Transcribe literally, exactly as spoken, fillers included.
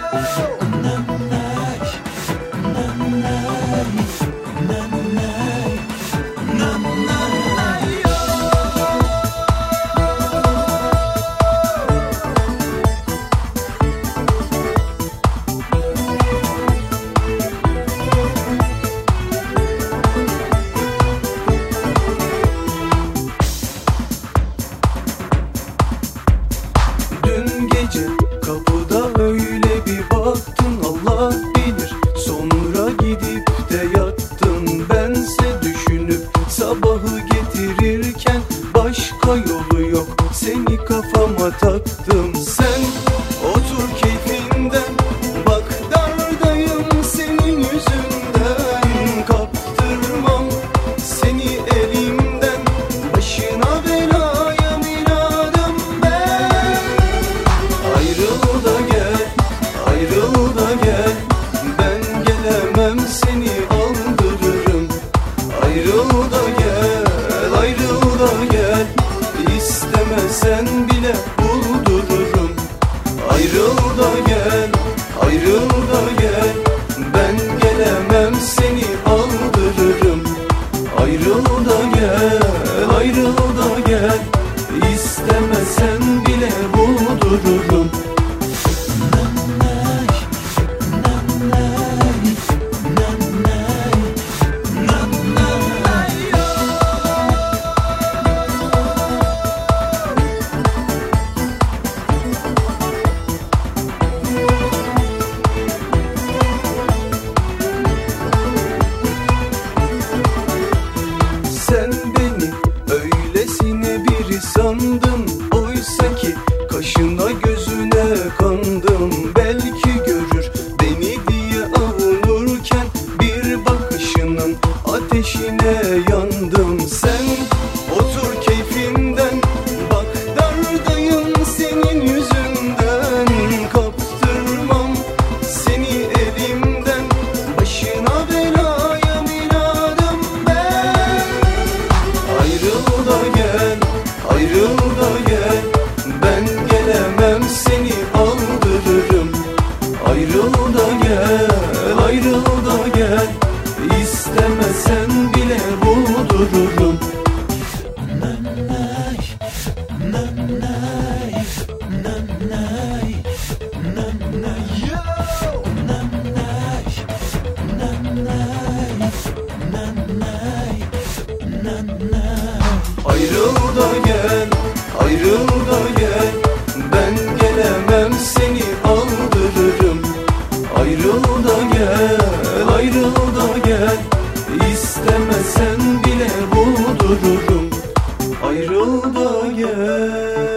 Dün gece kapıda öyle bir baktın, Allah bilir sonra gidip de yattın. Bense düşünüp sabahı getirirken başka yolu yok, seni kafama taktım. Sen otur keyfinden, bak dardayım senin yüzünden. Kaptırmam seni elimden, başına belaya minadım ben. Ayrıl da gel, ayrıl da gel, ben gelemem seni aldırırım. Ayrıl da gel, ayrıl da gel, istemesen bile buldururum. Ayrıl da gel, ayrıl da gel, ben gelemem seni aldırırım. Ayrıl da gel, ayrıl da gel, istemesen bile buldururum. Sen beni öylesine biri sandın, oysa ki kaşına gözüne kandım. Belki görür beni diye avunurken bir bakışının ateşine yandım. Sen otur keyfinden, bak dardayım senin yüzünden. Kaptırmam seni elimden, başına belaya minadım ben. Ayrıl da gel, ayrıl da gel, ben gelemem seni aldırırım. Ayrıl da gel, ayrıl da gel, istemesen bile buldururum. Ayrıl da gel, ayrıl da gel, ben gelemem seni aldırırım. Ayrıl da gel, ayrıl da gel, istemesen bile buldururum. Ayrıl da gel.